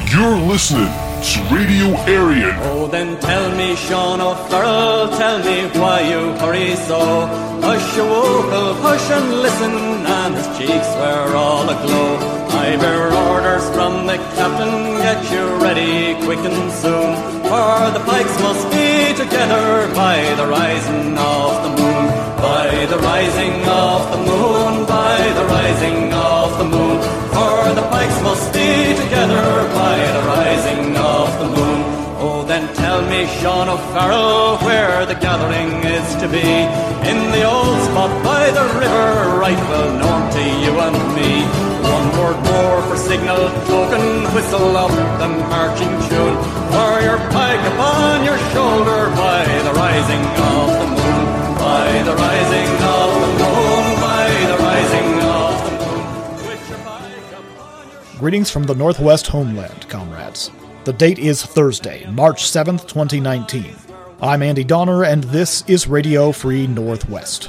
You're listening to Radio Aryan. Oh, then tell me, Sean O'Farrell, tell me why you hurry so. Hush, your vocal, hush and listen, and his cheeks were all aglow. I bear orders from the captain, get you ready quick and soon, for the pikes must be together by the rising of the moon. By the rising of the moon, by the rising of the moon, for the pikes must be together by the rising of the moon. Oh, then tell me, Sean O'Farrell, where the gathering is to be. In the old spot by the river, right well known to you and me. One word more for signal token, whistle up the marching tune, for your pike upon your shoulder by the rising of the moon. By the rising of the moon, by the rising of the moon, with your pike upon your shoulder. Greetings from the Northwest homeland, comrades. The date is Thursday, March 7th, 2019. I'm Andy Donner, and this is Radio Free Northwest.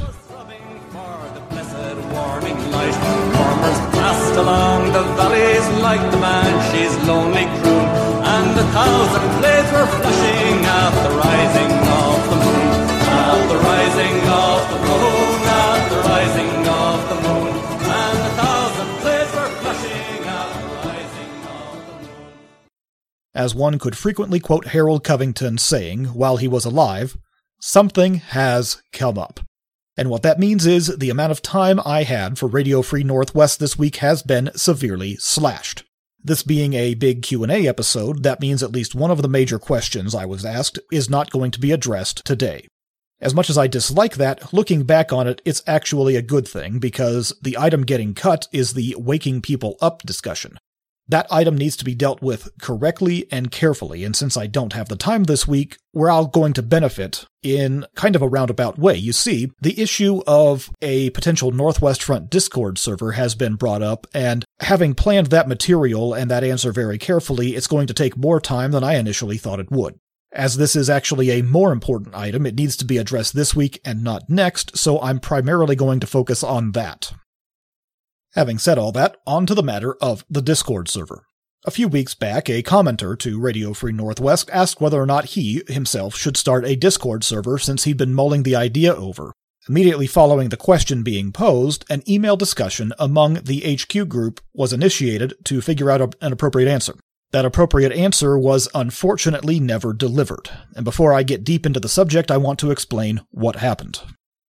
Passed along the valleys like the banshee's lonely croon, and 1,000 blades were flashing at the rising of the moon, at the rising of the moon, at the rising of the moon, and 1,000 blades were flashing at the rising of the moon. As one could frequently quote Harold Covington saying, while he was alive, something has come up. And what that means is the amount of time I had for Radio Free Northwest this week has been severely slashed. This being a big Q&A episode, that means at least one of the major questions I was asked is not going to be addressed today. As much as I dislike that, looking back on it, it's actually a good thing because the item getting cut is the waking people up discussion. That item needs to be dealt with correctly and carefully, and since I don't have the time this week, we're all going to benefit in kind of a roundabout way. You see, the issue of a potential Northwest Front Discord server has been brought up, and having planned that material and that answer very carefully, it's going to take more time than I initially thought it would. As this is actually a more important item, it needs to be addressed this week and not next, so I'm primarily going to focus on that. Having said all that, on to the matter of the Discord server. A few weeks back, a commenter to Radio Free Northwest asked whether or not he, himself, should start a Discord server since he'd been mulling the idea over. Immediately following the question being posed, an email discussion among the HQ group was initiated to figure out an appropriate answer. That appropriate answer was unfortunately never delivered, and before I get deep into the subject, I want to explain what happened.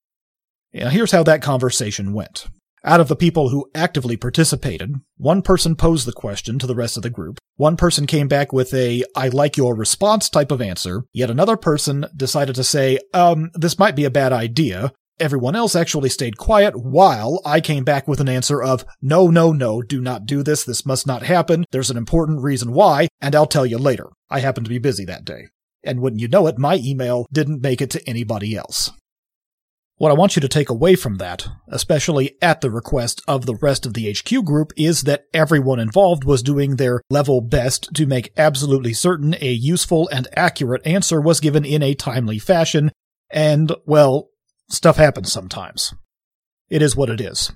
Now, here's how that conversation went. Out of the people who actively participated, one person posed the question to the rest of the group, one person came back with a "I like your response" type of answer, yet another person decided to say, this might be a bad idea. Everyone else actually stayed quiet while I came back with an answer of, no, do not do this, this must not happen, there's an important reason why, and I'll tell you later. I happened to be busy that day. And wouldn't you know it, my email didn't make it to anybody else. What I want you to take away from that, especially at the request of the rest of the HQ group, is that everyone involved was doing their level best to make absolutely certain a useful and accurate answer was given in a timely fashion, and, well, stuff happens sometimes. It is what it is.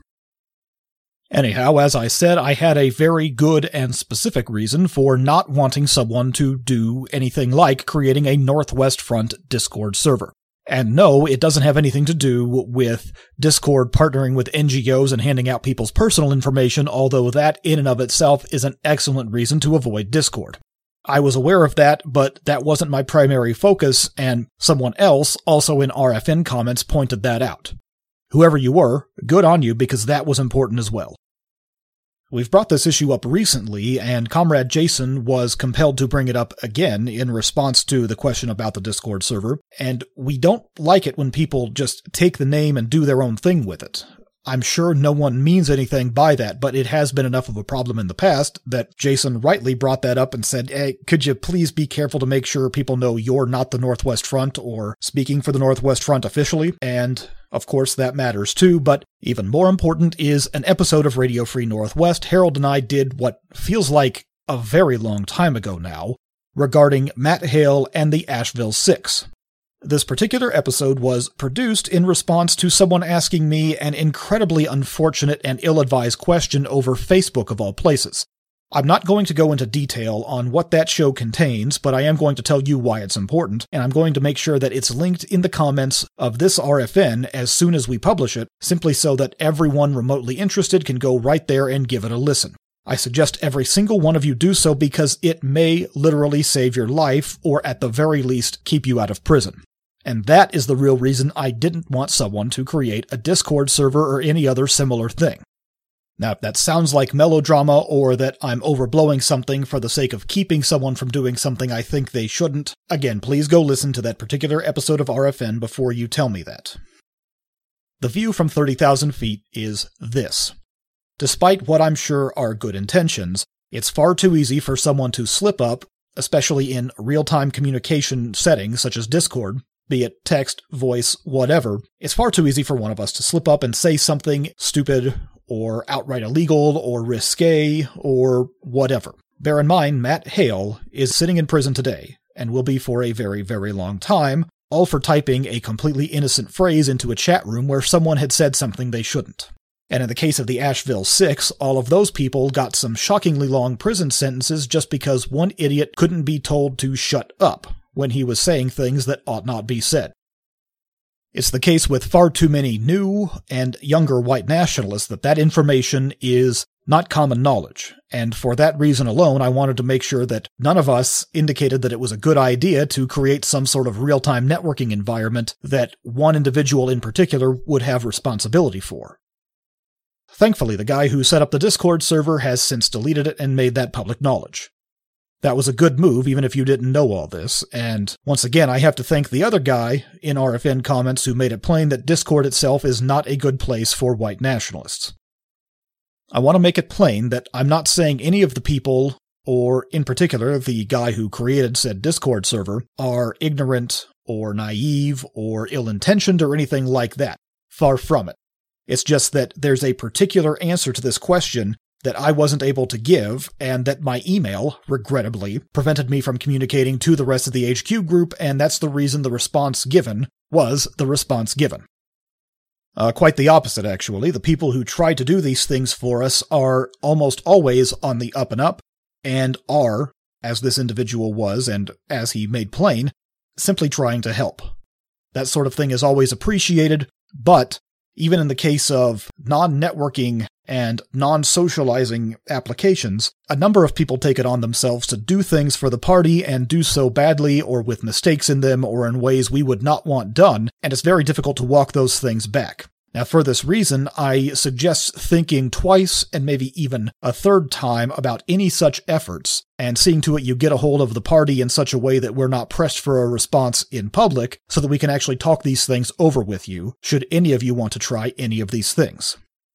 Anyhow, as I said, I had a very good and specific reason for not wanting someone to do anything like creating a Northwest Front Discord server. And no, it doesn't have anything to do with Discord partnering with NGOs and handing out people's personal information, although that in and of itself is an excellent reason to avoid Discord. I was aware of that, but that wasn't my primary focus, and someone else, also in RFN comments, pointed that out. Whoever you were, good on you, because that was important as well. We've brought this issue up recently, and Comrade Jason was compelled to bring it up again in response to the question about the Discord server, and we don't like it when people just take the name and do their own thing with it. I'm sure no one means anything by that, but it has been enough of a problem in the past that Jason rightly brought that up and said, hey, could you please be careful to make sure people know you're not the Northwest Front or speaking for the Northwest Front officially? And, of course, that matters too, but even more important is an episode of Radio Free Northwest Harold and I did what feels like a very long time ago now, regarding Matt Hale and the Asheville Six. This particular episode was produced in response to someone asking me an incredibly unfortunate and ill-advised question over Facebook of all places. I'm not going to go into detail on what that show contains, but I am going to tell you why it's important, and I'm going to make sure that it's linked in the comments of this RFN as soon as we publish it, simply so that everyone remotely interested can go right there and give it a listen. I suggest every single one of you do so because it may literally save your life, or at the very least, keep you out of prison. And that is the real reason I didn't want someone to create a Discord server or any other similar thing. Now, if that sounds like melodrama or that I'm overblowing something for the sake of keeping someone from doing something I think they shouldn't, again, please go listen to that particular episode of RFN before you tell me that. The view from 30,000 feet is this. Despite what I'm sure are good intentions, it's far too easy for someone to slip up, especially in real-time communication settings such as Discord, be it text, voice, whatever. It's far too easy for one of us to slip up and say something stupid or outright illegal or risque or whatever. Bear in mind, Matt Hale is sitting in prison today, and will be for a very, very long time, all for typing a completely innocent phrase into a chat room where someone had said something they shouldn't. And in the case of the Asheville 6, all of those people got some shockingly long prison sentences just because one idiot couldn't be told to shut up when he was saying things that ought not be said. It's the case with far too many new and younger white nationalists that information is not common knowledge, and for that reason alone I wanted to make sure that none of us indicated that it was a good idea to create some sort of real-time networking environment that one individual in particular would have responsibility for. Thankfully, the guy who set up the Discord server has since deleted it and made that public knowledge. That was a good move, even if you didn't know all this, and once again I have to thank the other guy in RFN comments who made it plain that Discord itself is not a good place for white nationalists. I want to make it plain that I'm not saying any of the people, or in particular the guy who created said Discord server, are ignorant or naive or ill-intentioned or anything like that. Far from it. It's just that there's a particular answer to this question that I wasn't able to give, and that my email, regrettably, prevented me from communicating to the rest of the HQ group, and that's the reason the response given was the response given. Quite the opposite, actually. The people who try to do these things for us are almost always on the up and up, and are, as this individual was, and as he made plain, simply trying to help. That sort of thing is always appreciated, but even in the case of non-networking and non-socializing applications, a number of people take it on themselves to do things for the party and do so badly or with mistakes in them or in ways we would not want done, and it's very difficult to walk those things back. Now, for this reason, I suggest thinking twice and maybe even a third time about any such efforts, and seeing to it you get a hold of the party in such a way that we're not pressed for a response in public, so that we can actually talk these things over with you, should any of you want to try any of these things.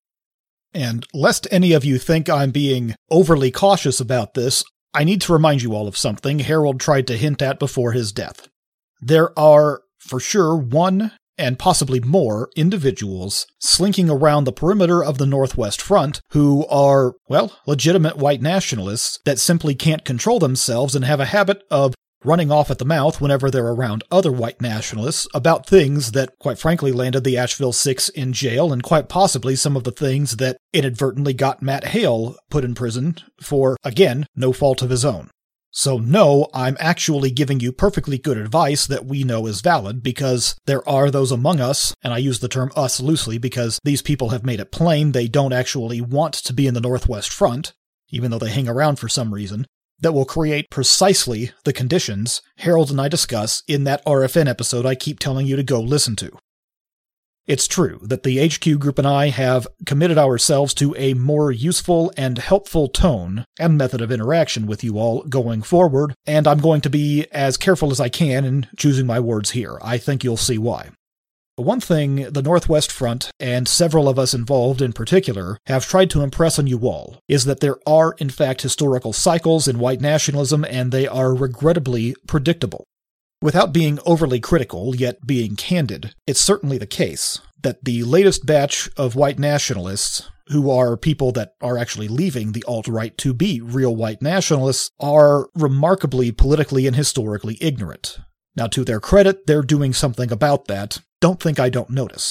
And lest any of you think I'm being overly cautious about this, I need to remind you all of something Harold tried to hint at before his death. There are, for sure, one and possibly more individuals slinking around the perimeter of the Northwest Front who are, well, legitimate white nationalists that simply can't control themselves and have a habit of running off at the mouth whenever they're around other white nationalists about things that, quite frankly, landed the Asheville 6 in jail, and quite possibly some of the things that inadvertently got Matt Hale put in prison for, again, no fault of his own. So no, I'm actually giving you perfectly good advice that we know is valid, because there are those among us, and I use the term us loosely because these people have made it plain they don't actually want to be in the Northwest Front, even though they hang around for some reason, that will create precisely the conditions Harold and I discuss in that RFN episode I keep telling you to go listen to. It's true that the HQ group and I have committed ourselves to a more useful and helpful tone and method of interaction with you all going forward, and I'm going to be as careful as I can in choosing my words here. I think you'll see why. One thing the Northwest Front, and several of us involved in particular, have tried to impress on you all is that there are, in fact, historical cycles in white nationalism, and they are regrettably predictable. Without being overly critical, yet being candid, it's certainly the case that the latest batch of white nationalists, who are people that are actually leaving the alt-right to be real white nationalists, are remarkably politically and historically ignorant. Now, to their credit, they're doing something about that. Don't think I don't notice.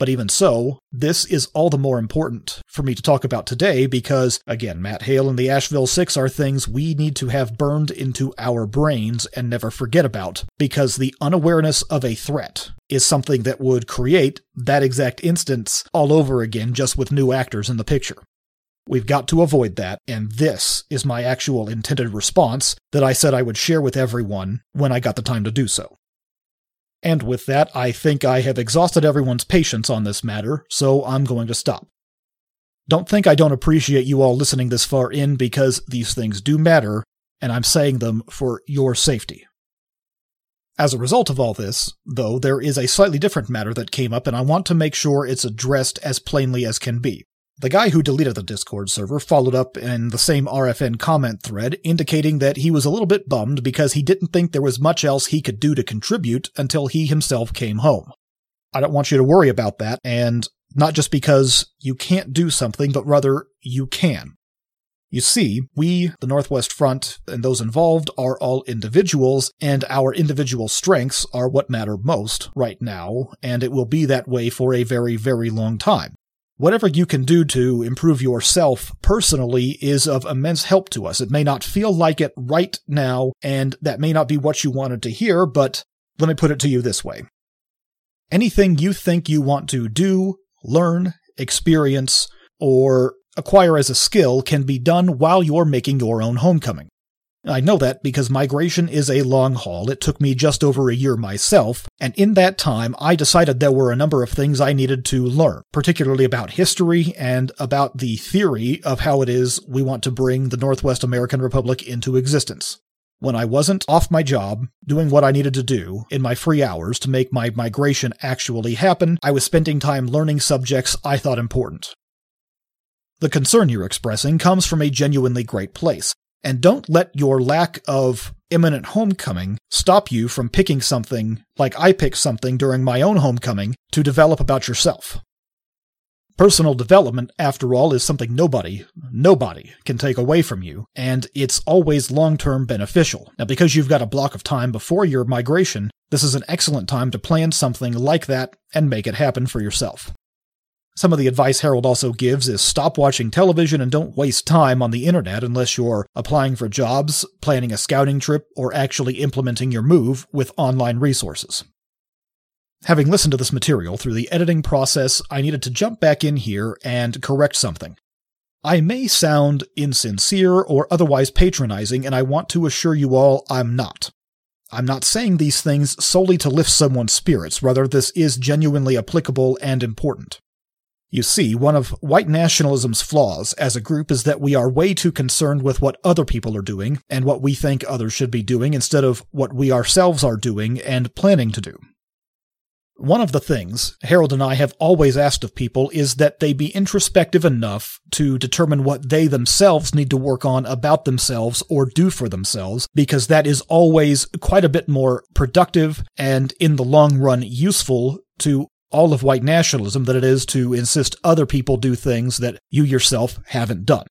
But even so, this is all the more important for me to talk about today because, again, Matt Hale and the Asheville Six are things we need to have burned into our brains and never forget about, because the unawareness of a threat is something that would create that exact instance all over again just with new actors in the picture. We've got to avoid that, and this is my actual intended response that I said I would share with everyone when I got the time to do so. And with that, I think I have exhausted everyone's patience on this matter, so I'm going to stop. Don't think I don't appreciate you all listening this far in, because these things do matter, and I'm saying them for your safety. As a result of all this, though, there is a slightly different matter that came up, and I want to make sure it's addressed as plainly as can be. The guy who deleted the Discord server followed up in the same RFN comment thread, indicating that he was a little bit bummed because he didn't think there was much else he could do to contribute until he himself came home. I don't want you to worry about that, and not just because you can't do something, but rather you can. You see, we, the Northwest Front, and those involved are all individuals, and our individual strengths are what matter most right now, and it will be that way for a very, very long time. Whatever you can do to improve yourself personally is of immense help to us. It may not feel like it right now, and that may not be what you wanted to hear, but let me put it to you this way. Anything you think you want to do, learn, experience, or acquire as a skill can be done while you're making your own homecoming. I know that because migration is a long haul. It took me just over a year myself, and in that time I decided there were a number of things I needed to learn, particularly about history and about the theory of how it is we want to bring the Northwest American Republic into existence. When I wasn't off my job, doing what I needed to do in my free hours to make my migration actually happen, I was spending time learning subjects I thought important. The concern you're expressing comes from a genuinely great place. And don't let your lack of imminent homecoming stop you from picking something like I picked something during my own homecoming to develop about yourself. Personal development, after all, is something nobody can take away from you, and it's always long-term beneficial. Now, because you've got a block of time before your migration, this is an excellent time to plan something like that and make it happen for yourself. Some of the advice Harold also gives is stop watching television and don't waste time on the internet unless you're applying for jobs, planning a scouting trip, or actually implementing your move with online resources. Having listened to this material through the editing process, I needed to jump back in here and correct something. I may sound insincere or otherwise patronizing, and I want to assure you all I'm not. I'm not saying these things solely to lift someone's spirits, rather this is genuinely applicable and important. You see, one of white nationalism's flaws as a group is that we are way too concerned with what other people are doing and what we think others should be doing instead of what we ourselves are doing and planning to do. One of the things Harold and I have always asked of people is that they be introspective enough to determine what they themselves need to work on about themselves or do for themselves, because that is always quite a bit more productive and, in the long run, useful to all of white nationalism than it is to insist other people do things that you yourself haven't done.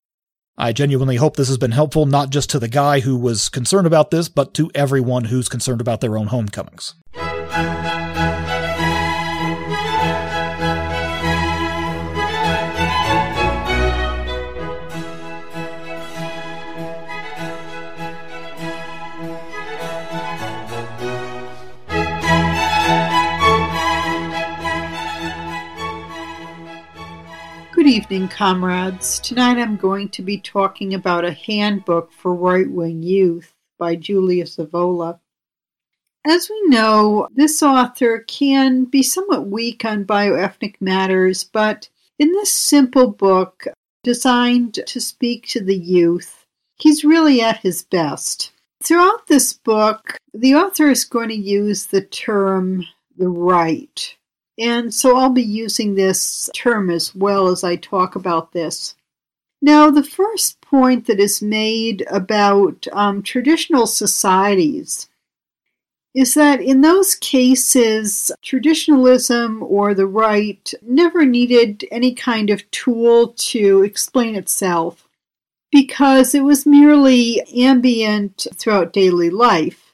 I genuinely hope this has been helpful, not just to the guy who was concerned about this, but to everyone who's concerned about their own homecomings. Good evening, comrades. Tonight I'm going to be talking about a handbook for right-wing youth by Julia Savola. As we know, this author can be somewhat weak on bioethnic matters, but in this simple book, designed to speak to the youth, he's really at his best. Throughout this book, the author is going to use the term the right. And so I'll be using this term as well as I talk about this. Now, the first point that is made about traditional societies is that in those cases, traditionalism or the right never needed any kind of tool to explain itself because it was merely ambient throughout daily life.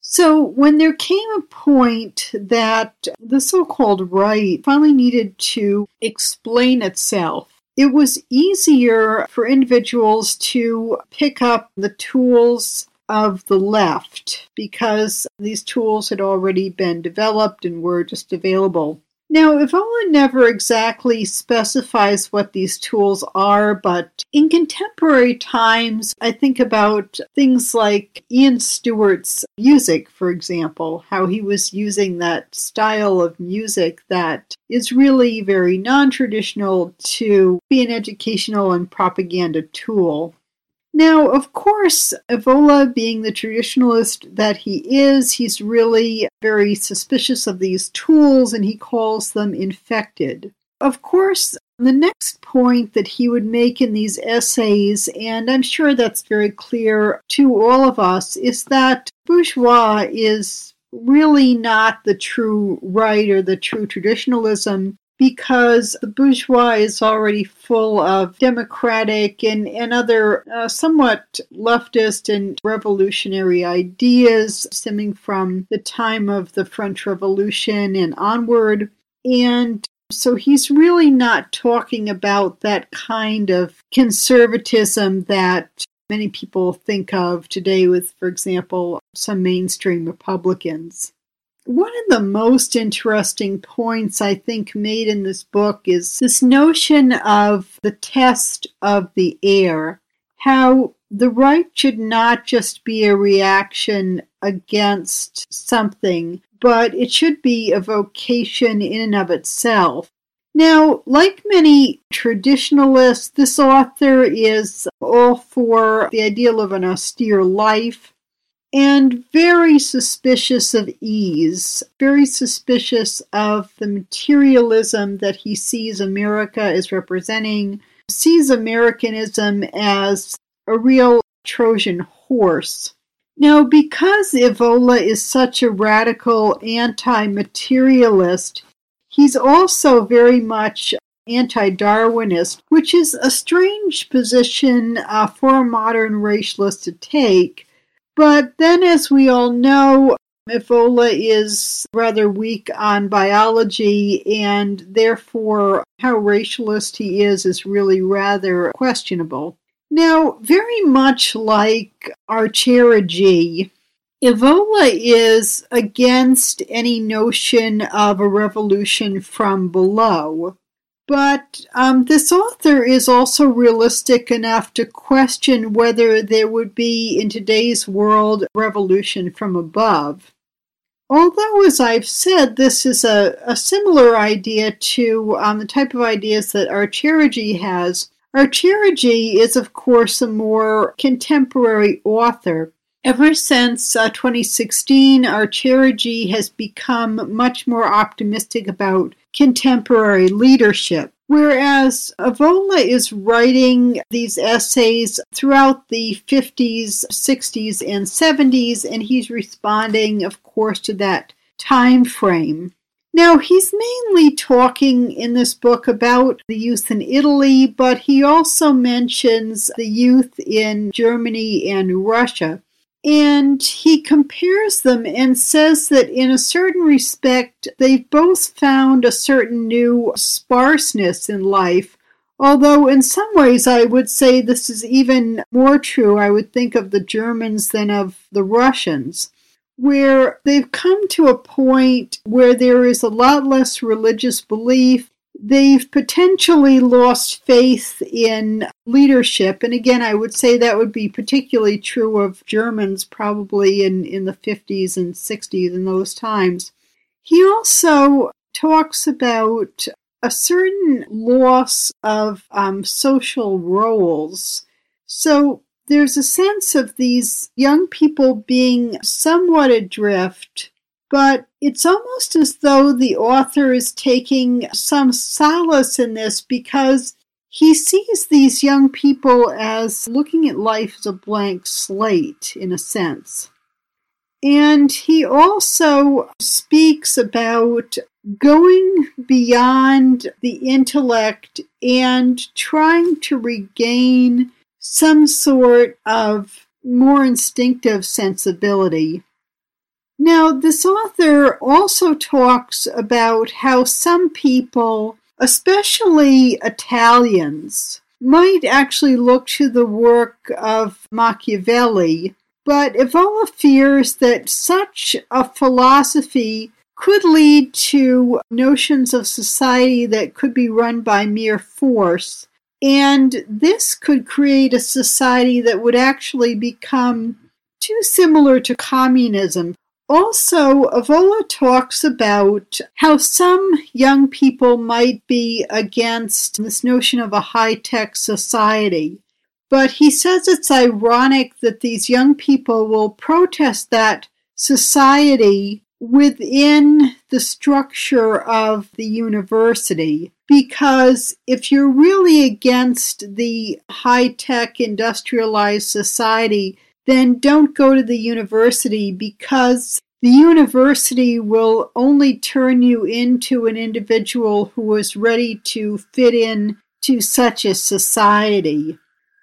So when there came a point that the so-called right finally needed to explain itself, it was easier for individuals to pick up the tools of the left because these tools had already been developed and were just available. Now, Evola never exactly specifies what these tools are, but in contemporary times, I think about things like Ian Stewart's music, for example, how he was using that style of music that is really very non-traditional to be an educational and propaganda tool. Now, of course, Evola, being the traditionalist that he is, he's really very suspicious of these tools and he calls them infected. Of course, the next point that he would make in these essays, and I'm sure that's very clear to all of us, is that bourgeois is really not the true right or the true traditionalism, because the bourgeois is already full of democratic and other somewhat leftist and revolutionary ideas stemming from the time of the French Revolution and onward. And so he's really not talking about that kind of conservatism that many people think of today with, for example, some mainstream Republicans. One of the most interesting points I think made in this book is this notion of the test of the air, how the right should not just be a reaction against something, but it should be a vocation in and of itself. Now, like many traditionalists, this author is all for the ideal of an austere life, and very suspicious of ease, very suspicious of the materialism that he sees America as representing, sees Americanism as a real Trojan horse. Now, because Evola is such a radical anti-materialist, he's also very much anti-Darwinist, which is a strange position for a modern racialist to take. But then, as we all know, Evola is rather weak on biology, and therefore how racialist he is really rather questionable. Now, very much like Archere-G, Evola is against any notion of a revolution from below. But this author is also realistic enough to question whether there would be, in today's world, revolution from above. Although, as I've said, this is a similar idea to the type of ideas that Archere-G has. Archere-G is, of course, a more contemporary author. Ever since 2016, Archere-G has become much more optimistic about contemporary leadership, whereas Evola is writing these essays throughout the 50s, 60s, and 70s, and he's responding, of course, to that time frame. Now, he's mainly talking in this book about the youth in Italy, but he also mentions the youth in Germany and Russia. And he compares them and says that in a certain respect, they've both found a certain new sparseness in life. Although in some ways I would say this is even more true, I would think of the Germans than of the Russians, where they've come to a point where there is a lot less religious belief. They've potentially lost faith in leadership. And again, I would say that would be particularly true of Germans probably in the 50s and 60s in those times. He also talks about a certain loss of social roles. So there's a sense of these young people being somewhat adrift, but it's almost as though the author is taking some solace in this because he sees these young people as looking at life as a blank slate, in a sense. And he also speaks about going beyond the intellect and trying to regain some sort of more instinctive sensibility. Now, this author also talks about how some people, especially Italians, might actually look to the work of Machiavelli, but Evola fears that such a philosophy could lead to notions of society that could be run by mere force, and this could create a society that would actually become too similar to communism. Also, Evola talks about how some young people might be against this notion of a high-tech society. But he says it's ironic that these young people will protest that society within the structure of the university. Because if you're really against the high-tech industrialized society, then don't go to the university, because the university will only turn you into an individual who is ready to fit in to such a society.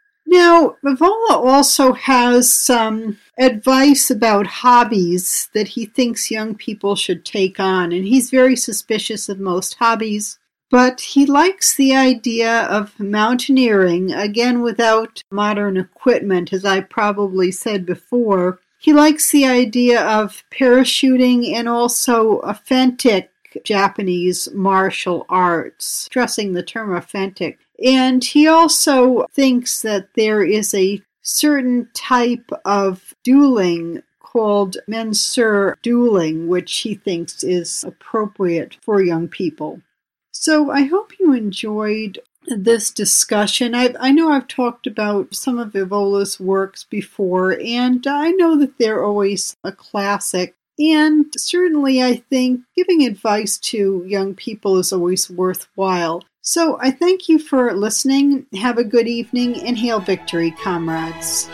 Now, Evola also has some advice about hobbies that he thinks young people should take on, and he's very suspicious of most hobbies. But he likes the idea of mountaineering, again without modern equipment, as I probably said before. He likes the idea of parachuting and also authentic Japanese martial arts, stressing the term authentic. And he also thinks that there is a certain type of dueling called mensur dueling, which he thinks is appropriate for young people. So I hope you enjoyed this discussion. I know I've talked about some of Evola's works before, and I know that they're always a classic. And certainly I think giving advice to young people is always worthwhile. So I thank you for listening. Have a good evening, and hail victory, comrades.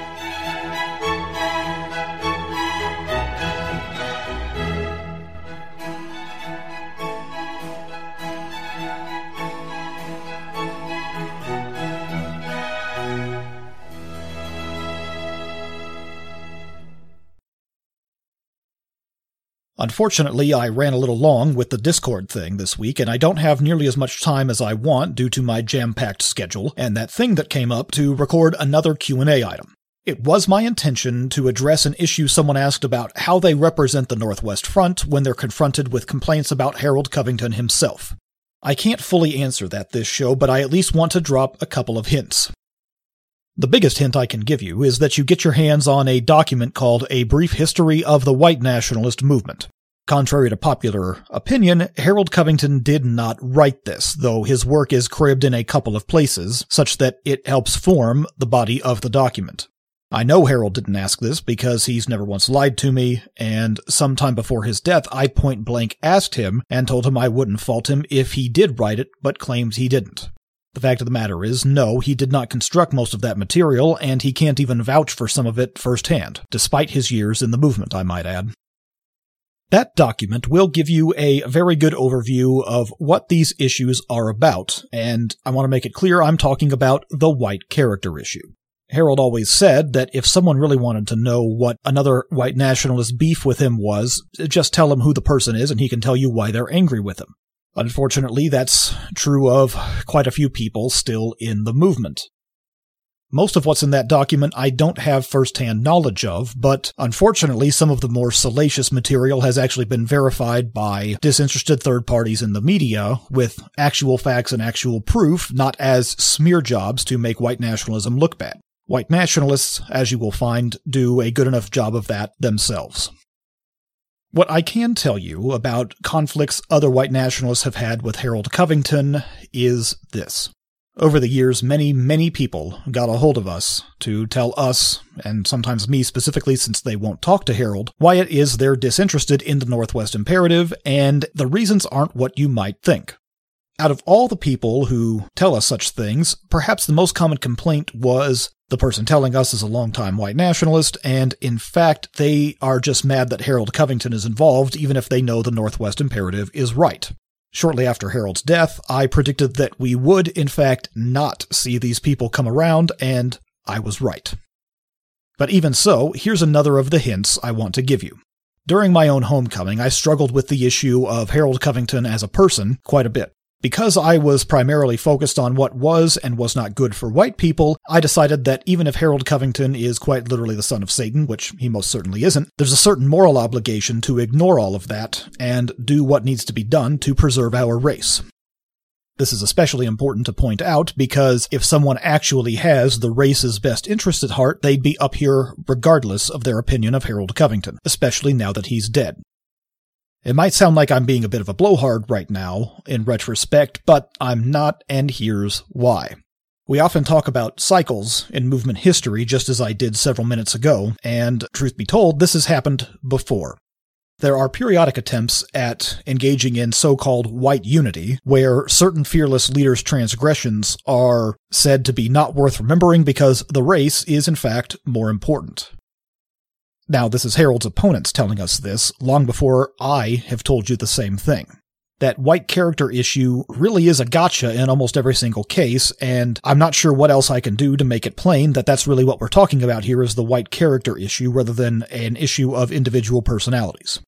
Unfortunately, I ran a little long with the Discord thing this week, and I don't have nearly as much time as I want due to my jam-packed schedule and that thing that came up to record another Q&A item. It was my intention to address an issue someone asked about how they represent the Northwest Front when they're confronted with complaints about Harold Covington himself. I can't fully answer that this show, but I at least want to drop a couple of hints. The biggest hint I can give you is that you get your hands on a document called A Brief History of the White Nationalist Movement. Contrary to popular opinion, Harold Covington did not write this, though his work is cribbed in a couple of places, such that it helps form the body of the document. I know Harold didn't ask this because he's never once lied to me, and sometime before his death I point-blank asked him and told him I wouldn't fault him if he did write it, but claims he didn't. The fact of the matter is, no, he did not construct most of that material, and he can't even vouch for some of it firsthand, despite his years in the movement, I might add. That document will give you a very good overview of what these issues are about, and I want to make it clear I'm talking about the white character issue. Harold always said that if someone really wanted to know what another white nationalist beef with him was, just tell him who the person is and he can tell you why they're angry with him. Unfortunately, that's true of quite a few people still in the movement. Most of what's in that document I don't have first-hand knowledge of, but unfortunately some of the more salacious material has actually been verified by disinterested third parties in the media with actual facts and actual proof, not as smear jobs to make white nationalism look bad. White nationalists, as you will find, do a good enough job of that themselves. What I can tell you about conflicts other white nationalists have had with Harold Covington is this. Over the years, many people got a hold of us to tell us, and sometimes me specifically since they won't talk to Harold, why it is they're disinterested in the Northwest Imperative, and the reasons aren't what you might think. Out of all the people who tell us such things, perhaps the most common complaint was the person telling us is a longtime white nationalist, and in fact, they are just mad that Harold Covington is involved, even if they know the Northwest Imperative is right. Shortly after Harold's death, I predicted that we would, in fact, not see these people come around, and I was right. But even so, here's another of the hints I want to give you. During my own homecoming, I struggled with the issue of Harold Covington as a person quite a bit. Because I was primarily focused on what was and was not good for white people, I decided that even if Harold Covington is quite literally the son of Satan, which he most certainly isn't, there's a certain moral obligation to ignore all of that and do what needs to be done to preserve our race. This is especially important to point out because if someone actually has the race's best interest at heart, they'd be up here regardless of their opinion of Harold Covington, especially now that he's dead. It might sound like I'm being a bit of a blowhard right now, in retrospect, but I'm not, and here's why. We often talk about cycles in movement history, just as I did several minutes ago, and truth be told, this has happened before. There are periodic attempts at engaging in so-called white unity, where certain fearless leaders' transgressions are said to be not worth remembering because the race is in fact more important. Now, this is Harold's opponents telling us this, long before I have told you the same thing. That white character issue really is a gotcha in almost every single case, and I'm not sure what else I can do to make it plain that that's really what we're talking about here is the white character issue rather than an issue of individual personalities.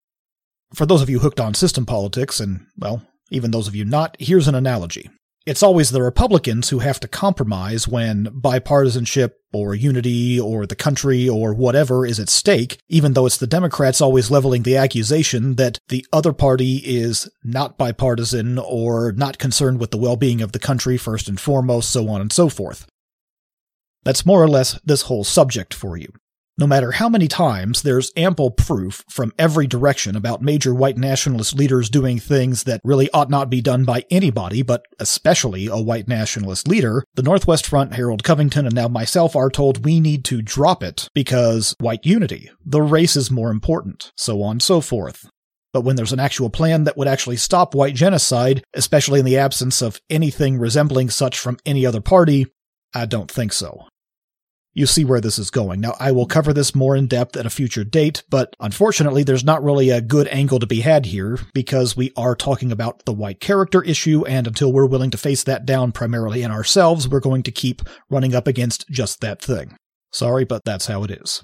For those of you hooked on system politics, and, well, even those of you not, here's an analogy. It's always the Republicans who have to compromise when bipartisanship or unity or the country or whatever is at stake, even though it's the Democrats always leveling the accusation that the other party is not bipartisan or not concerned with the well-being of the country first and foremost, so on and so forth. That's more or less this whole subject for you. No matter how many times there's ample proof from every direction about major white nationalist leaders doing things that really ought not be done by anybody, but especially a white nationalist leader, the Northwest Front, Harold Covington, and now myself are told we need to drop it because white unity, the race is more important, so on and so forth. But when there's an actual plan that would actually stop white genocide, especially in the absence of anything resembling such from any other party, I don't think so. You see where this is going. Now, I will cover this more in depth at a future date, but unfortunately there's not really a good angle to be had here because we are talking about the white character issue, and until we're willing to face that down primarily in ourselves, we're going to keep running up against just that thing. Sorry, but that's how it is.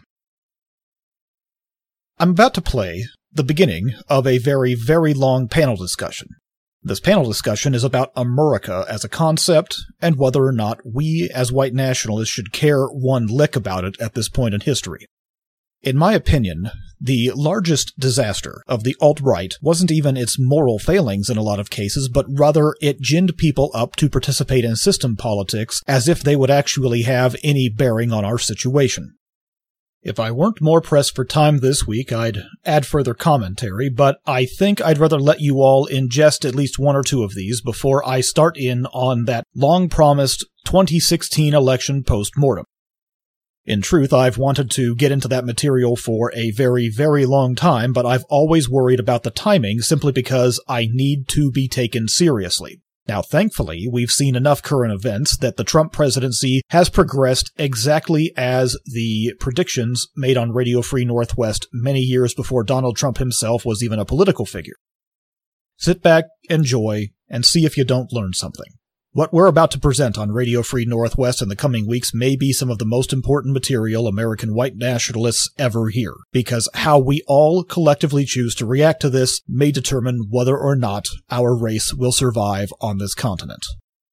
I'm about to play the beginning of a very, very long panel discussion. This panel discussion is about America as a concept and whether or not we as white nationalists should care one lick about it at this point in history. In my opinion, the largest disaster of the alt-right wasn't even its moral failings in a lot of cases, but rather it ginned people up to participate in system politics as if they would actually have any bearing on our situation. If I weren't more pressed for time this week, I'd add further commentary, but I think I'd rather let you all ingest at least one or two of these before I start in on that long-promised 2016 election post-mortem. In truth, I've wanted to get into that material for a very, very long time, but I've always worried about the timing simply because I need to be taken seriously. Now, thankfully, we've seen enough current events that the Trump presidency has progressed exactly as the predictions made on Radio Free Northwest many years before Donald Trump himself was even a political figure. Sit back, enjoy, and see if you don't learn something. What we're about to present on Radio Free Northwest in the coming weeks may be some of the most important material American white nationalists ever hear, because how we all collectively choose to react to this may determine whether or not our race will survive on this continent.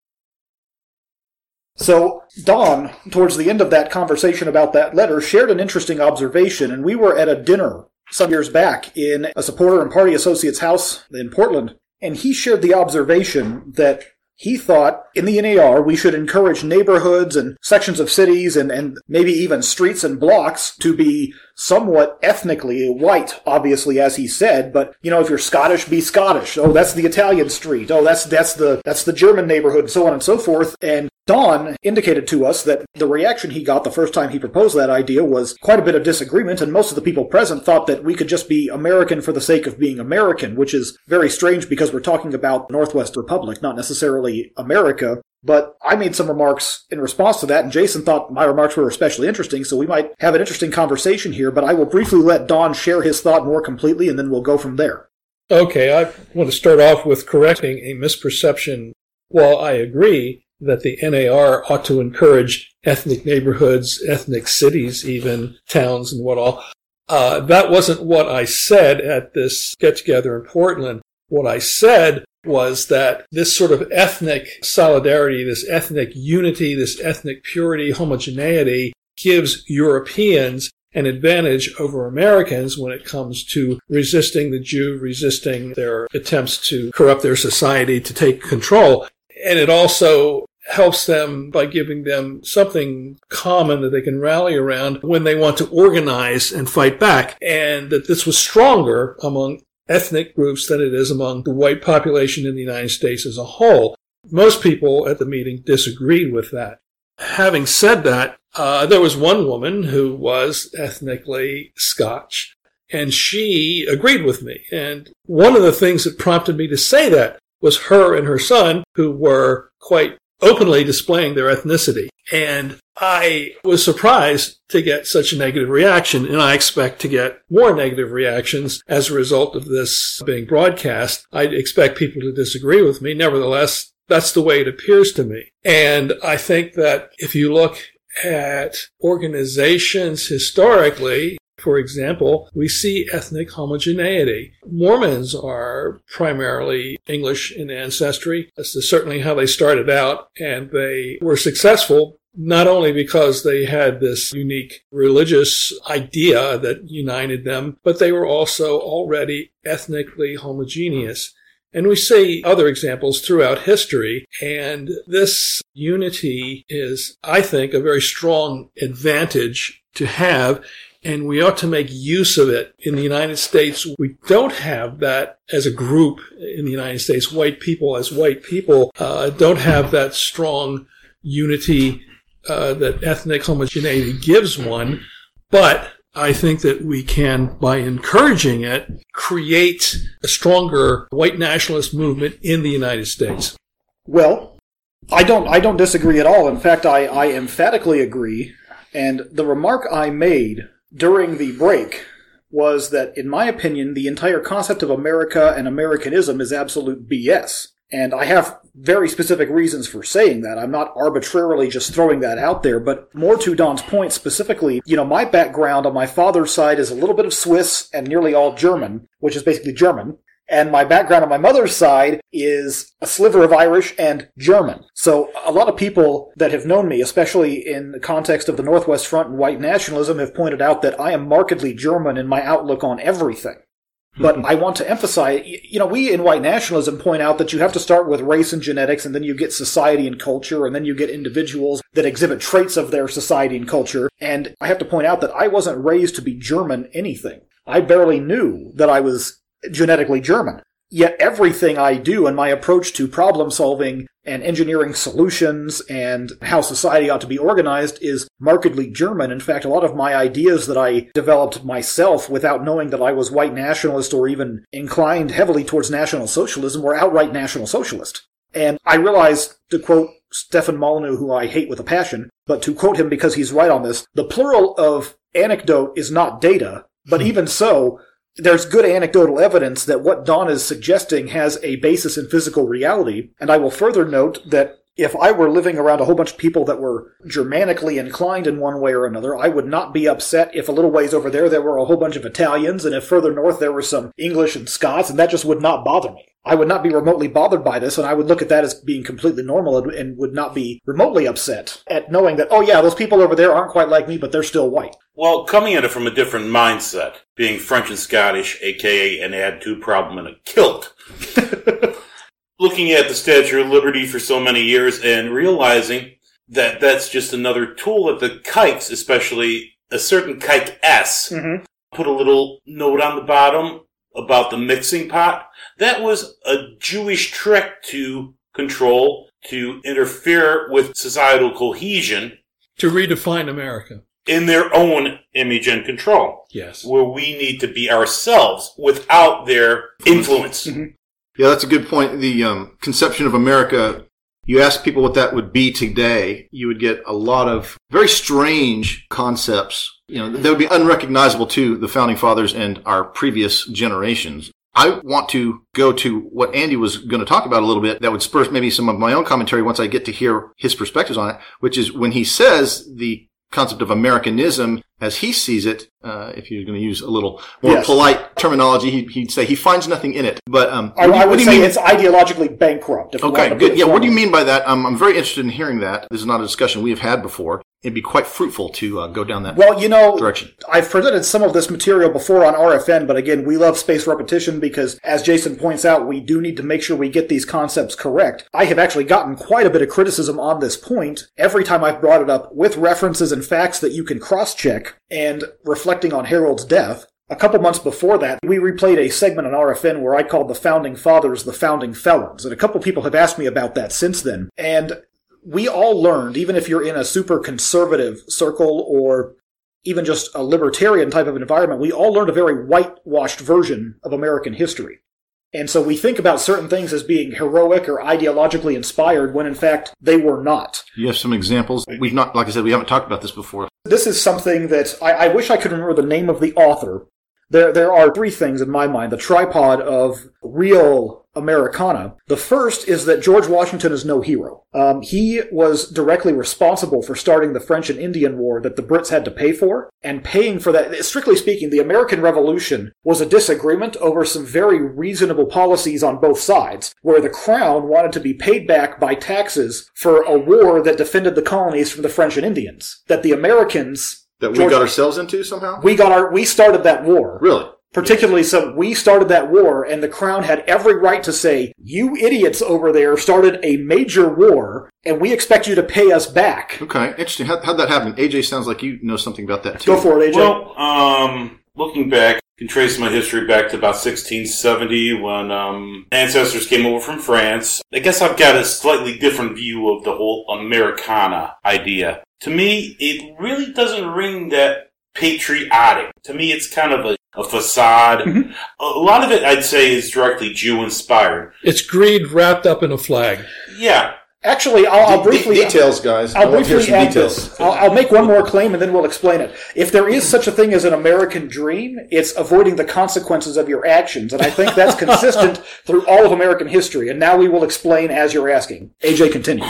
So, Don, towards the end of that conversation about that letter, shared an interesting observation, and we were at a dinner some years back in a supporter and party associate's house in Portland, and he shared the observation that he thought in the NAR we should encourage neighborhoods and sections of cities and maybe even streets and blocks to be somewhat ethnically white, obviously, as he said, but, you know, if you're Scottish, be Scottish. Oh, that's the Italian street. Oh, that's the German neighborhood, so on and so forth. And Don indicated to us that the reaction he got the first time he proposed that idea was quite a bit of disagreement, and most of the people present thought that we could just be American for the sake of being American, which is very strange because we're talking about Northwest Republic, not necessarily America. But I made some remarks in response to that, and Jason thought my remarks were especially interesting, so we might have an interesting conversation here, but I will briefly let Don share his thought more completely, and then we'll go from there. Okay, I want to start off with correcting a misperception. While I agree that the NAR ought to encourage ethnic neighborhoods, ethnic cities, even towns and what all, That wasn't what I said at this get-together in Portland. What I said was that this sort of ethnic solidarity, this ethnic unity, this ethnic purity, homogeneity gives Europeans an advantage over Americans when it comes to resisting the Jew, resisting their attempts to corrupt their society, to take control. And it also helps them by giving them something common that they can rally around when they want to organize and fight back. And that this was stronger among ethnic groups than it is among the white population in the United States as a whole. Most people at the meeting disagreed with that. Having said that, there was one woman who was ethnically Scotch, and she agreed with me. And one of the things that prompted me to say that was her and her son, who were quite openly displaying their ethnicity. And I was surprised to get such a negative reaction, and I expect to get more negative reactions as a result of this being broadcast. I expect people to disagree with me. Nevertheless, that's the way it appears to me. And I think that if you look at organizations historically, for example, we see ethnic homogeneity. Mormons are primarily English in ancestry. This is certainly how they started out, and they were successful not only because they had this unique religious idea that united them, but they were also already ethnically homogeneous. And we see other examples throughout history, and this unity is, I think, a very strong advantage to have, and we ought to make use of it. In the United States, we don't have that as a group in the United States. White people as white people don't have that strong unity that ethnic homogeneity gives one, but I think that we can, by encouraging it, create a stronger white nationalist movement in the United States. Well, I don't disagree at all. In fact, I emphatically agree. And the remark I made during the break was that, in my opinion, the entire concept of America and Americanism is absolute BS. And I have very specific reasons for saying that. I'm not arbitrarily just throwing that out there, but more to Don's point specifically, my background on my father's side is a little bit of Swiss and nearly all German, which is basically German. And my background on my mother's side is a sliver of Irish and German. So a lot of people that have known me, especially in the context of the Northwest Front and white nationalism, have pointed out that I am markedly German in my outlook on everything. But I want to emphasize, we in white nationalism point out that you have to start with race and genetics, and then you get society and culture, and then you get individuals that exhibit traits of their society and culture. And I have to point out that I wasn't raised to be German anything. I barely knew that I was genetically German. Yet everything I do in my approach to problem solving and engineering solutions and how society ought to be organized is markedly German. In fact, a lot of my ideas that I developed myself without knowing that I was white nationalist or even inclined heavily towards National Socialism were outright National Socialist. And I realized, to quote Stefan Molyneux, who I hate with a passion, but to quote him because he's right on this, the plural of anecdote is not data, but even so, there's good anecdotal evidence that what Don is suggesting has a basis in physical reality, and I will further note that if I were living around a whole bunch of people that were Germanically inclined in one way or another, I would not be upset if a little ways over there were a whole bunch of Italians, and if further north there were some English and Scots, and that just would not bother me. I would not be remotely bothered by this, and I would look at that as being completely normal and would not be remotely upset at knowing that, oh yeah, those people over there aren't quite like me, but they're still white. Well, coming at it from a different mindset, being French and Scottish, aka an add-to problem in a kilt, looking at the Statue of Liberty for so many years and realizing that that's just another tool that the kikes, especially a certain kike S, put a little note on the bottom about the mixing pot. That was a Jewish trick to control, to interfere with societal cohesion. To redefine America. In their own image and control. Yes. Where we need to be ourselves without their influence. Yeah, that's a good point. The conception of America, you ask people what that would be today, you would get a lot of very strange concepts, that would be unrecognizable to the Founding Fathers and our previous generations. I want to go to what Andy was going to talk about a little bit that would spur maybe some of my own commentary once I get to hear his perspectives on it, which is when he says the concept of Americanism as he sees it, if you're going to use a little more polite terminology, he'd say he finds nothing in it. But I would say it's ideologically bankrupt. Okay, good. Yeah, what do you mean by that? I'm very interested in hearing that. This is not a discussion we have had before. It'd be quite fruitful to go down that direction. I've presented some of this material before on RFN, but again, we love spaced repetition because, as Jason points out, we do need to make sure we get these concepts correct. I have actually gotten quite a bit of criticism on this point every time I've brought it up with references and facts that you can cross-check, and reflecting on Harold's death. A couple months before that, we replayed a segment on RFN where I called the Founding Fathers the Founding Felons, and a couple people have asked me about that since then. And we all learned, even if you're in a super conservative circle or even just a libertarian type of environment, we all learned a very whitewashed version of American history. And so we think about certain things as being heroic or ideologically inspired when in fact they were not. You have some examples? We've not, like I said, we haven't talked about this before. This is something that I wish I could remember the name of the author. There are three things in my mind, the tripod of real Americana. The first is that George Washington is no hero. He was directly responsible for starting the French and Indian War that the Brits had to pay for, and paying for that. Strictly speaking, the American Revolution was a disagreement over some very reasonable policies on both sides, where the Crown wanted to be paid back by taxes for a war that defended the colonies from the French and Indians. That the Americans... That we got ourselves into somehow? We started that war. Really? Particularly so, we started that war, and the Crown had every right to say, you idiots over there started a major war, and we expect you to pay us back. Okay, interesting. How'd that happen? AJ sounds like you know something about that, too. Go for it, AJ. Well, looking back, I can trace my history back to about 1670 when ancestors came over from France. I guess I've got a slightly different view of the whole Americana idea. To me, it really doesn't ring that patriotic. To me, it's kind of a facade. Mm-hmm. A lot of it, I'd say, is directly Jew-inspired. It's greed wrapped up in a flag. Yeah. Actually, I'll briefly... Details, guys. I'll briefly add this. I'll make one more claim and then we'll explain it. If there is such a thing as an American dream, it's avoiding the consequences of your actions. And I think that's consistent through all of American history. And now we will explain as you're asking. AJ, continue.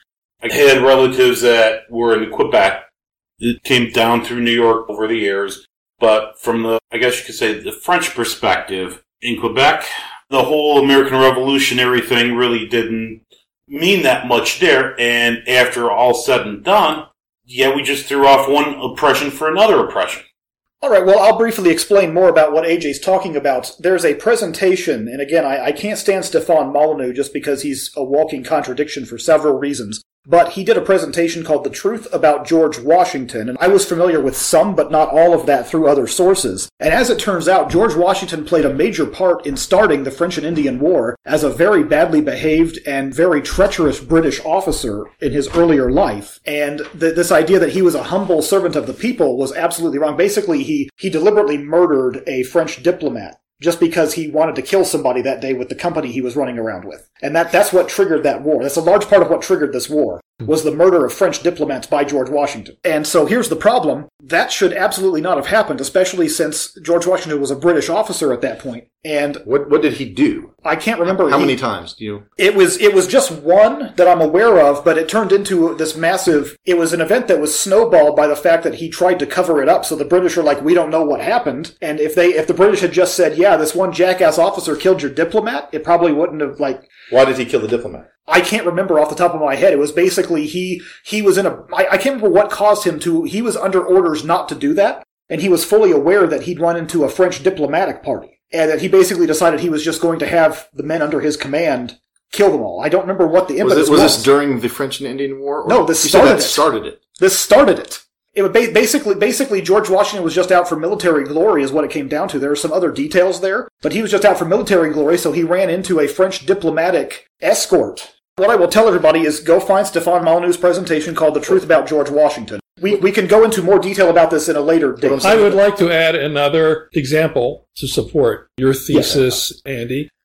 I had relatives that were in Quebec. It came down through New York over the years. But from the, I guess you could say, the French perspective, in Quebec, the whole American Revolutionary thing really didn't mean that much there. And after all said and done, we just threw off one oppression for another oppression. All right, well, I'll briefly explain more about what AJ's talking about. There's a presentation, and again, I can't stand Stefan Molyneux just because he's a walking contradiction for several reasons. But he did a presentation called The Truth About George Washington, and I was familiar with some, but not all of that through other sources. And as it turns out, George Washington played a major part in starting the French and Indian War as a very badly behaved and very treacherous British officer in his earlier life. And this idea that he was a humble servant of the people was absolutely wrong. Basically, he deliberately murdered a French diplomat just because he wanted to kill somebody that day with the company he was running around with. And that's what triggered that war. That's a large part of what triggered this war, was the murder of French diplomats by George Washington. And so here's the problem. That should absolutely not have happened, especially since George Washington was a British officer at that point. And what did he do? I can't remember. How many times do you? It was just one that I'm aware of, but it turned into this massive, it was an event that was snowballed by the fact that he tried to cover it up. So the British are like, we don't know what happened. And if the British had just said, yeah, this one jackass officer killed your diplomat, it probably wouldn't have Why did he kill the diplomat? I can't remember off the top of my head. It was basically he was in I can't remember what caused him to, he was under orders not to do that. And he was fully aware that he'd run into a French diplomatic party. And that he basically decided he was just going to have the men under his command kill them all. I don't remember what the impetus was. Was this during the French and Indian War? No, this started it. This started it. It would basically George Washington was just out for military glory is what it came down to. There are some other details there, but he was just out for military glory, so he ran into a French diplomatic escort. What I will tell everybody is go find Stefan Molyneux's presentation called The Truth About George Washington. We can go into more detail about this in a later date. I would like to add another example to support your thesis, Andy.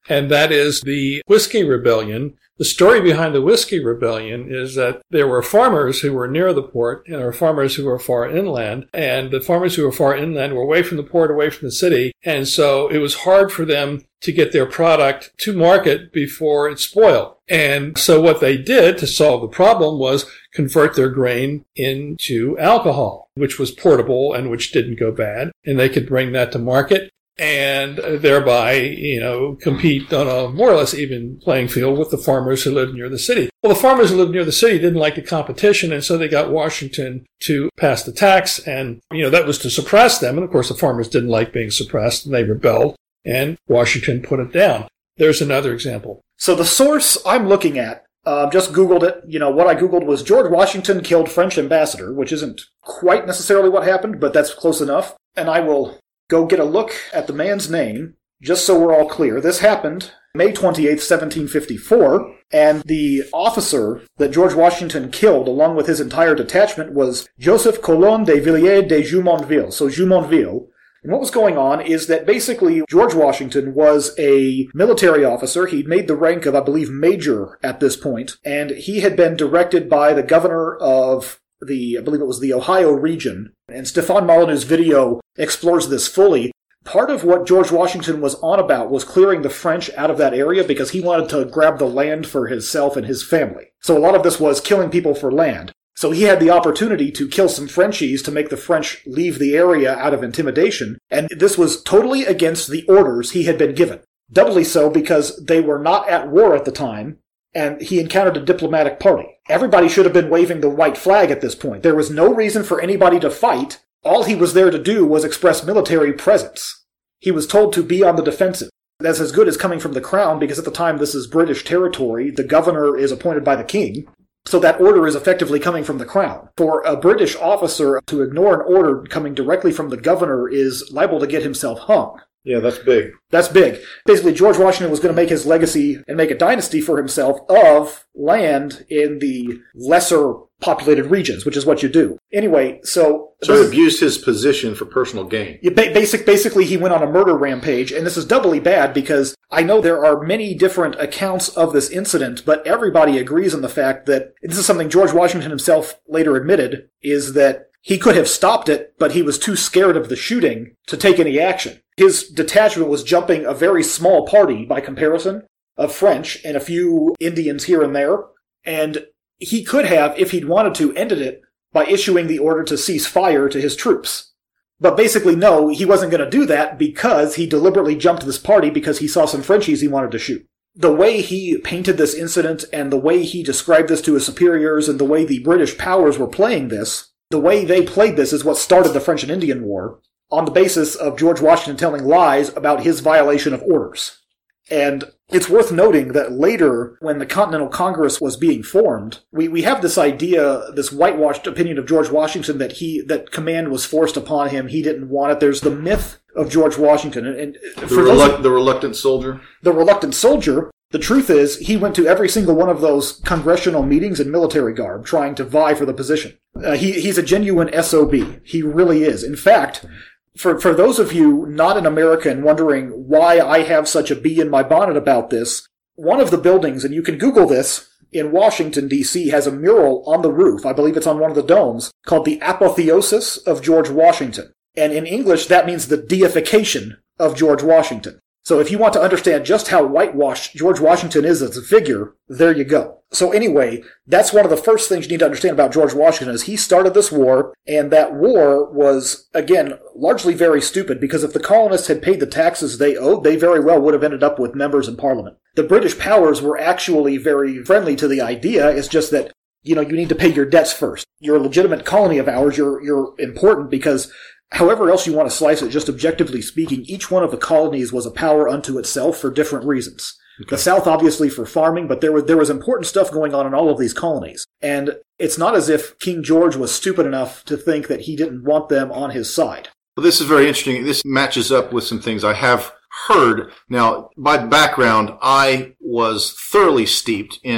and that is the Whiskey Rebellion. The story behind the Whiskey Rebellion is that there were farmers who were near the port and there were farmers who were far inland. And the farmers who were far inland were away from the port, away from the city. And so it was hard for them to get their product to market before it spoiled. And so what they did to solve the problem was convert their grain into alcohol, which was portable and which didn't go bad. And they could bring that to market and thereby, compete on a more or less even playing field with the farmers who lived near the city. Well, the farmers who lived near the city didn't like the competition, and so they got Washington to pass the tax, and, that was to suppress them. And of course, the farmers didn't like being suppressed, and they rebelled, and Washington put it down. There's another example. So the source I'm looking at, just Googled it. What I Googled was George Washington killed French ambassador, which isn't quite necessarily what happened, but that's close enough. And I will go get a look at the man's name, just so we're all clear. This happened May 28th, 1754, and the officer that George Washington killed, along with his entire detachment, was Joseph Colon de Villiers de Jumonville, so Jumonville. And what was going on is that basically George Washington was a military officer. He'd made the rank of, I believe, major at this point, and he had been directed by the governor of I believe it was the Ohio region, and Stefan Molyneux's video explores this fully. Part of what George Washington was on about was clearing the French out of that area because he wanted to grab the land for himself and his family. So a lot of this was killing people for land. So he had the opportunity to kill some Frenchies to make the French leave the area out of intimidation, and this was totally against the orders he had been given. Doubly so because they were not at war at the time, and he encountered a diplomatic party. Everybody should have been waving the white flag at this point. There was no reason for anybody to fight. All he was there to do was express military presence. He was told to be on the defensive. That's as good as coming from the crown, because at the time this is British territory. The governor is appointed by the king. So that order is effectively coming from the crown. For a British officer to ignore an order coming directly from the governor is liable to get himself hung. Yeah, that's big. That's big. Basically, George Washington was going to make his legacy and make a dynasty for himself of land in the lesser populated regions, which is what you do. Anyway, so he abused his position for personal gain. Basically, he went on a murder rampage, and this is doubly bad because I know there are many different accounts of this incident, but everybody agrees on the fact that this is something George Washington himself later admitted, is that he could have stopped it, but he was too scared of the shooting to take any action. His detachment was jumping a very small party, by comparison, of French and a few Indians here and there, and he could have, if he'd wanted to, ended it by issuing the order to cease fire to his troops. But basically, no, he wasn't going to do that because he deliberately jumped this party because he saw some Frenchies he wanted to shoot. The way he painted this incident and the way he described this to his superiors and the way the British powers were playing this, the way they played this is what started the French and Indian War, on the basis of George Washington telling lies about his violation of orders. And it's worth noting that later, when the Continental Congress was being formed, we have this idea, this whitewashed opinion of George Washington that command was forced upon him, he didn't want it. There's the myth of George Washington. And the reluctant soldier? The reluctant soldier. The truth is, he went to every single one of those congressional meetings in military garb, trying to vie for the position. He's a genuine SOB. He really is. In fact, for those of you not an American wondering why I have such a bee in my bonnet about this, one of the buildings, and you can Google this, in Washington, D.C., has a mural on the roof, I believe it's on one of the domes, called the Apotheosis of George Washington. And in English, that means the deification of George Washington. So if you want to understand just how whitewashed George Washington is as a figure, there you go. So anyway, that's one of the first things you need to understand about George Washington is he started this war, and that war was, again, largely very stupid because if the colonists had paid the taxes they owed, they very well would have ended up with members in Parliament. The British powers were actually very friendly to the idea. It's just that, you need to pay your debts first. You're a legitimate colony of ours. You're important because however else you want to slice it, just objectively speaking, each one of the colonies was a power unto itself for different reasons. Okay. The South, obviously, for farming, but there was important stuff going on in all of these colonies. And it's not as if King George was stupid enough to think that he didn't want them on his side. Well, this is very interesting. This matches up with some things I have heard. Now, by background, I was thoroughly steeped in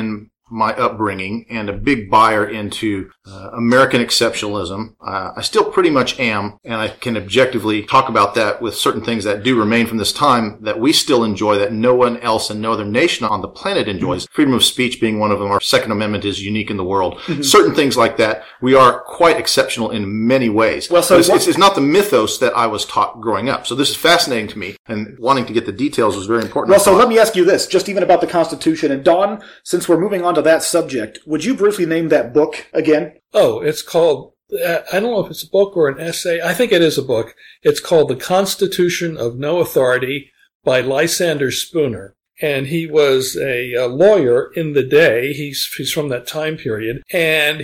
my upbringing and a big buyer into American exceptionalism. I still pretty much am, and I can objectively talk about that with certain things that do remain from this time that we still enjoy that no one else and no other nation on the planet enjoys. Mm-hmm. Freedom of speech being one of them. Our Second Amendment is unique in the world. Mm-hmm. Certain things like that, we are quite exceptional in many ways. Well, so it's not the mythos that I was taught growing up. So this is fascinating to me, and wanting to get the details was very important. Well, so let me ask you this, just even about the Constitution. And Don, since we're moving on to that subject, would you briefly name that book again? Oh, it's called, I don't know if it's a book or an essay. I think it is a book. It's called The Constitution of No Authority by Lysander Spooner. And he was a lawyer in the day. He's from that time period. And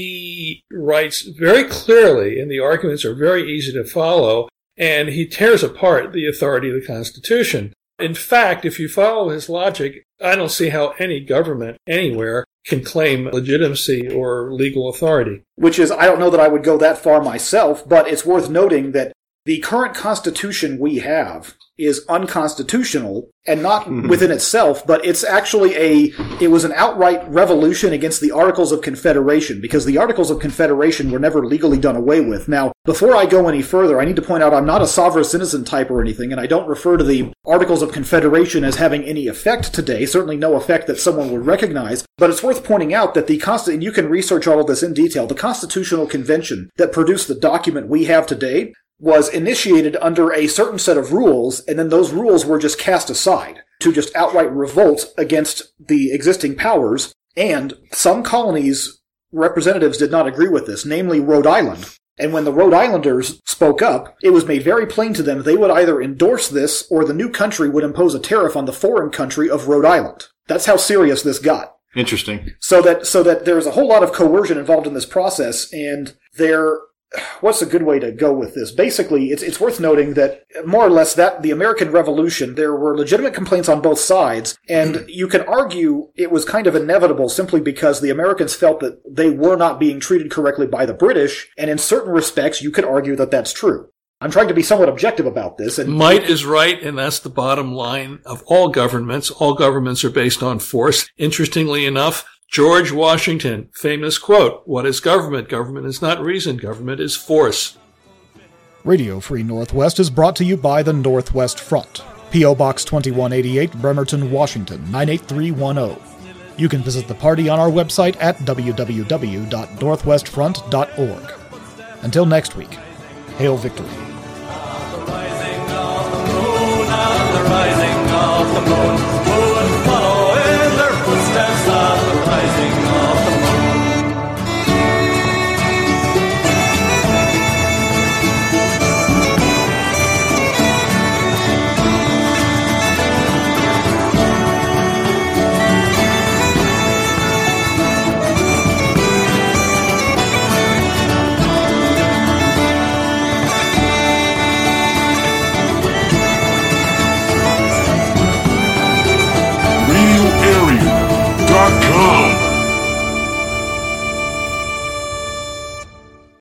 he writes very clearly, and the arguments are very easy to follow, and he tears apart the authority of the Constitution. In fact, if you follow his logic, I don't see how any government anywhere can claim legitimacy or legal authority. Which is, I don't know that I would go that far myself, but it's worth noting that the current Constitution we have is unconstitutional, and not within itself, but it's actually it was an outright revolution against the Articles of Confederation, because the Articles of Confederation were never legally done away with. Now, before I go any further, I need to point out I'm not a sovereign citizen type or anything, and I don't refer to the Articles of Confederation as having any effect today, certainly no effect that someone would recognize, but it's worth pointing out that and you can research all of this in detail, the Constitutional Convention that produced the document we have today was initiated under a certain set of rules, and then those rules were just cast aside to just outright revolt against the existing powers, and some colonies' representatives did not agree with this, namely Rhode Island. And when the Rhode Islanders spoke up, it was made very plain to them they would either endorse this or the new country would impose a tariff on the foreign country of Rhode Island. That's how serious this got. Interesting. So that there's a whole lot of coercion involved in this process, and what's a good way to go with this? Basically, it's worth noting that more or less that the American Revolution, there were legitimate complaints on both sides, and you can argue it was kind of inevitable simply because the Americans felt that they were not being treated correctly by the British, and in certain respects, you could argue that that's true. I'm trying to be somewhat objective about this. And might is right, and that's the bottom line of all governments. All governments are based on force. Interestingly enough, George Washington, famous quote, "What is government? Government is not reason. Government is force." Radio Free Northwest is brought to you by the Northwest Front. P.O. Box 2188, Bremerton, Washington, 98310. You can visit the party on our website at www.northwestfront.org. Until next week, hail victory. The rising of the moon,